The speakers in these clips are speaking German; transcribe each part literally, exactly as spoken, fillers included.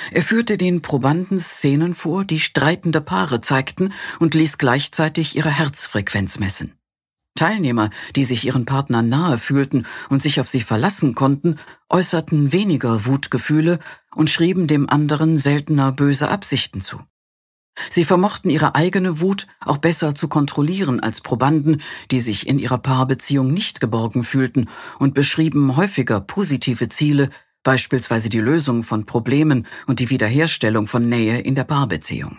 Er führte den Probanden Szenen vor, die streitende Paare zeigten und ließ gleichzeitig ihre Herzfrequenz messen. Teilnehmer, die sich ihren Partnern nahe fühlten und sich auf sie verlassen konnten, äußerten weniger Wutgefühle und schrieben dem anderen seltener böse Absichten zu. Sie vermochten ihre eigene Wut auch besser zu kontrollieren als Probanden, die sich in ihrer Paarbeziehung nicht geborgen fühlten, und beschrieben häufiger positive Ziele, beispielsweise die Lösung von Problemen und die Wiederherstellung von Nähe in der Paarbeziehung.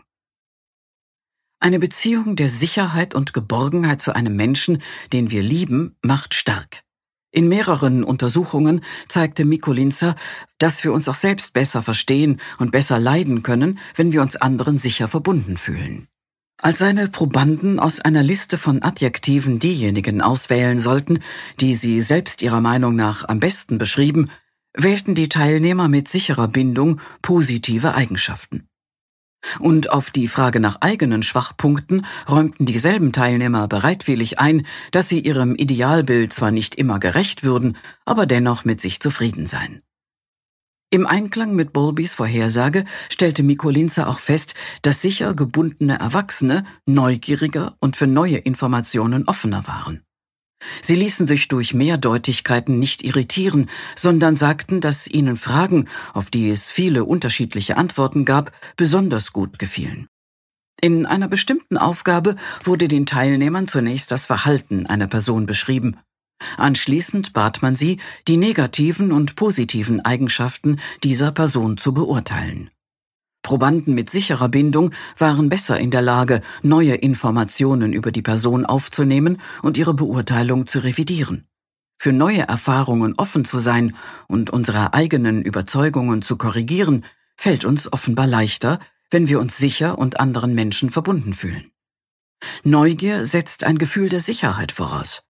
Eine Beziehung der Sicherheit und Geborgenheit zu einem Menschen, den wir lieben, macht stark. In mehreren Untersuchungen zeigte Mikulinza, dass wir uns auch selbst besser verstehen und besser leiden können, wenn wir uns anderen sicher verbunden fühlen. Als seine Probanden aus einer Liste von Adjektiven diejenigen auswählen sollten, die sie selbst ihrer Meinung nach am besten beschrieben, wählten die Teilnehmer mit sicherer Bindung positive Eigenschaften. Und auf die Frage nach eigenen Schwachpunkten räumten dieselben Teilnehmer bereitwillig ein, dass sie ihrem Idealbild zwar nicht immer gerecht würden, aber dennoch mit sich zufrieden seien. Im Einklang mit Bowlbys Vorhersage stellte Mikulinza auch fest, dass sicher gebundene Erwachsene neugieriger und für neue Informationen offener waren. Sie ließen sich durch Mehrdeutigkeiten nicht irritieren, sondern sagten, dass ihnen Fragen, auf die es viele unterschiedliche Antworten gab, besonders gut gefielen. In einer bestimmten Aufgabe wurde den Teilnehmern zunächst das Verhalten einer Person beschrieben. Anschließend bat man sie, die negativen und positiven Eigenschaften dieser Person zu beurteilen. Probanden mit sicherer Bindung waren besser in der Lage, neue Informationen über die Person aufzunehmen und ihre Beurteilung zu revidieren. Für neue Erfahrungen offen zu sein und unsere eigenen Überzeugungen zu korrigieren, fällt uns offenbar leichter, wenn wir uns sicher und anderen Menschen verbunden fühlen. Neugier setzt ein Gefühl der Sicherheit voraus.